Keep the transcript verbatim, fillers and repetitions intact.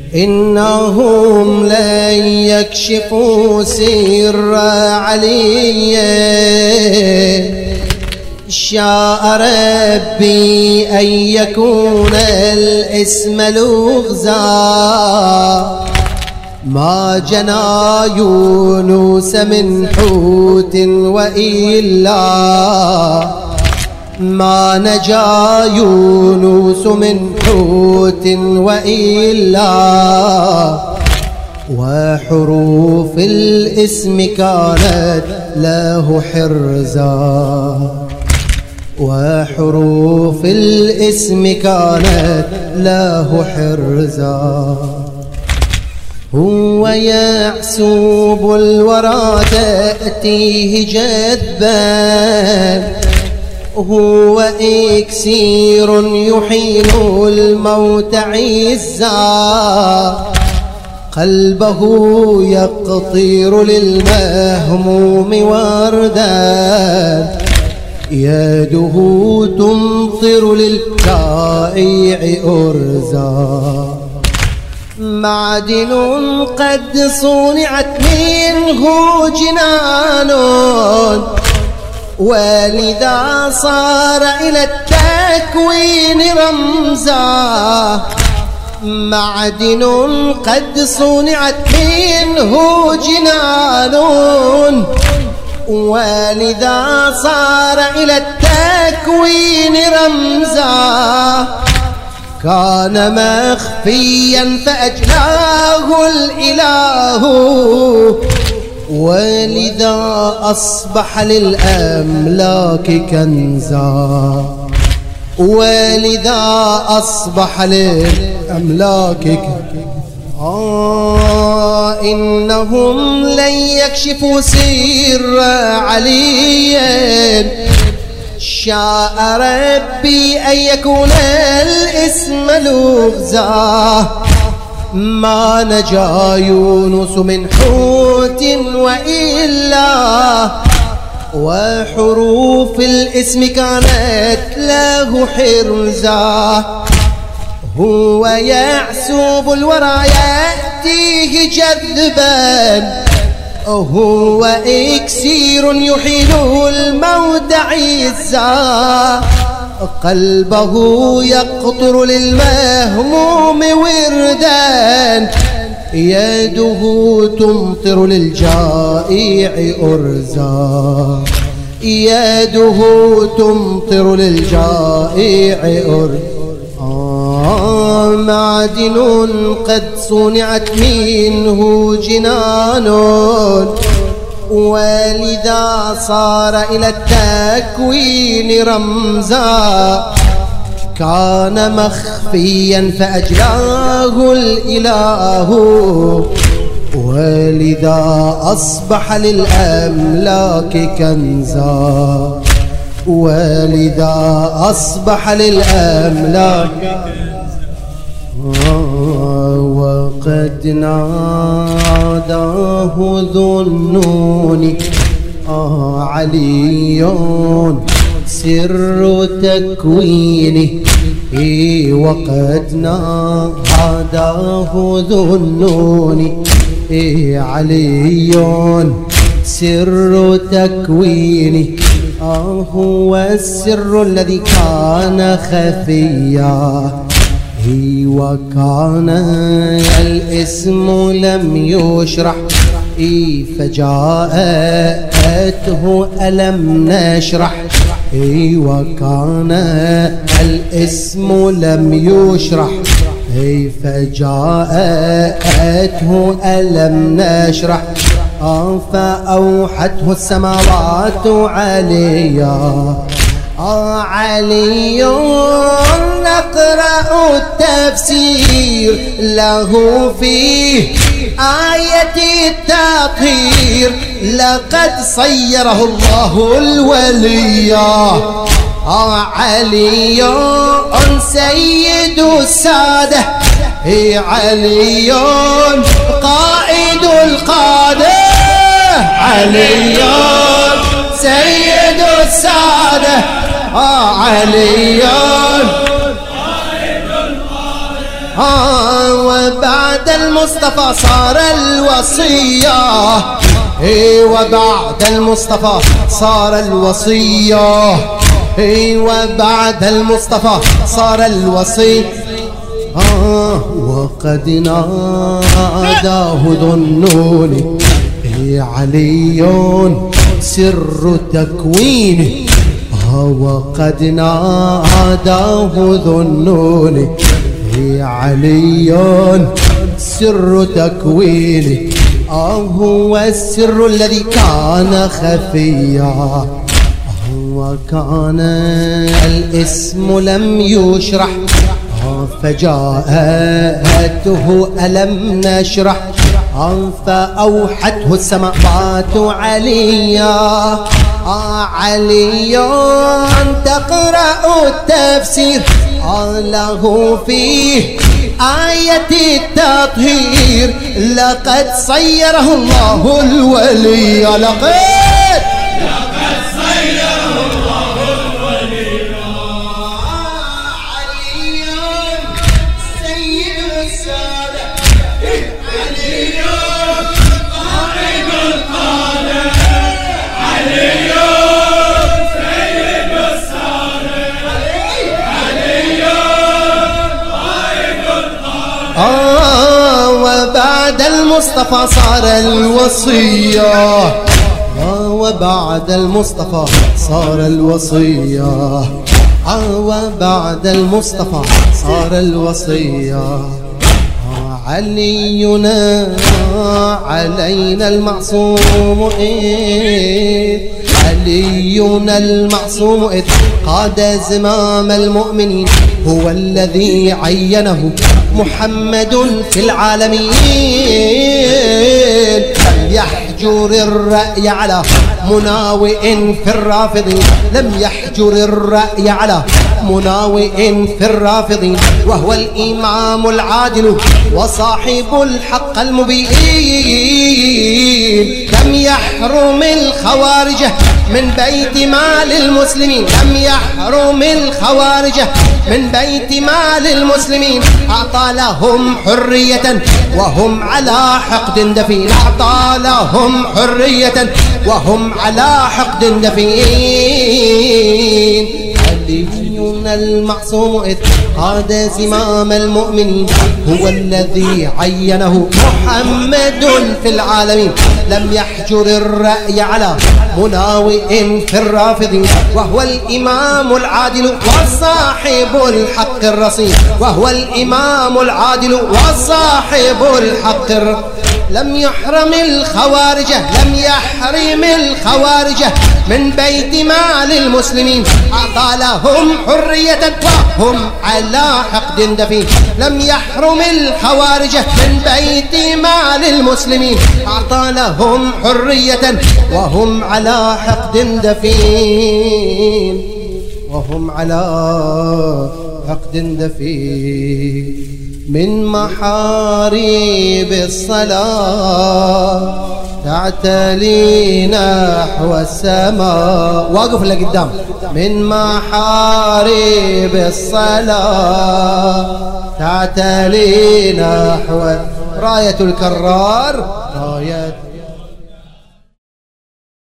إنهم لن يكشفوا سر علي، شاء ربي أن يكون الاسم لغزا، ما جنى يونس من حوت وإلا ما نجا يونس من حوت وإلا، وحروف الاسم كانت له حرزا، وحروف الاسم كانت له حرزا. هو يعسوب الورى تأتيه جذبا، هو إكسير يحيل الموت عزا، قلبه يقطير للمهموم وردا، يده تمطر للجائع أرزا. معدن قد صنعت منه جنان، ولذا صار إلى التكوين رمزا. معدن قد صنعت منه جنان، ولذا صار إلى التكوين رمزا. كان مخفيا فأجلاه الإله، ولذا أصبح للأملاك كنزا، ولذا أصبح للأملاك كنزا. آه إنهم لن يكشفوا سر علي، شاء ربي أن يكون الاسم لغزا، ما نجا يونس من حوت وإلا، وحروف الاسم كانت له حرزا. هو يعسوب الورى يأتيه جذبا، هو إكسير يحيل الموت عزا، قلبه يقطر للمهموم وردا، يده تمطر للجائع أرزا، يده تمطر للجائع أرزا. آه معدن قد صنعت منه جنان، ولذا صار إلى التكوين رمزا. كان مخفيا فأجلاه الإله، ولذا أصبح للأملاك كنزا، ولذا أصبح للأملاك. وقد ناداه ذو النون آه علي سر تكوينه، وقد ناداه ذو النون علي سر تكوينه. آه هو السر الذي كان خفيا، وكان الاسم لم يشرح، فجاءته ألم نشرح. وكان الاسم لم يشرح، فجاءته ألم نشرح. فأوحته السماوات عليا، علي نقرأ التفسير له فيه آية التطهير، لقد صيره الله الوليا. علي سيد السادة، علي قائد القادة، علي سيد السادة، علي. وبعد وبعد المصطفى صار الوصية اي وبعد المصطفى صار الوصية اي وبعد المصطفى صار الوصي آه وقد ناداه ذو النون اي علي سر تكوينه آه وقد ناداه ذو النون اي علي سر تكوينه آه هو السر الذي كان خفيا وكان الاسم لم يشرح فجاءته ألم نشرح فأوحته السماوات عليا علي تقرأ التفسير له فيه آية التطهير لقد صيره الله الولي لقد آه وبعد المصطفى صار الوصية آه وبعد المصطفى صار الوصية آه وبعد المصطفى صار الوصية آه علينا علينا المعصوم إيه علينا المعصوم إذ قاد زمام المؤمنين هو الذي عينه محمد في العالمين لم يحجر الرأي على مناوئ في الرافضين لم يحجر الرأي على مناوئ في الرافضين وهو الإمام العادل وصاحب الحق المبين لم يحرم الخوارج من بيت مال المسلمين لم يحرم الخوارج من بيت مال المسلمين أعطى لهم حرية وهم على حقد دفين أعطى لهم حرية وهم على حقد دفين علينا المعصوم إذ قاد زمام المؤمنين هو الذي عينه محمد في العالمين لم يحجر الرأي على مناوئ في الرافضين وهو الإمام العادل وصاحب الحق الرصين وهو الإمام العادل وصاحب الحق الرصين لم يحرم الخوارج لم يحرم الخوارج من بيت مال المسلمين أعطى لهم حرية وهم على حقد دفين لم يحرم الخوارج من بيت مال المسلمين أعطى لهم حرية وهم على حقد دفين وهم على حقد دفين من محاريب الصلاة تعتلي نحو السماء واقف لقدام من محاريب الصلاة تعتلي نحو راية الكرار راية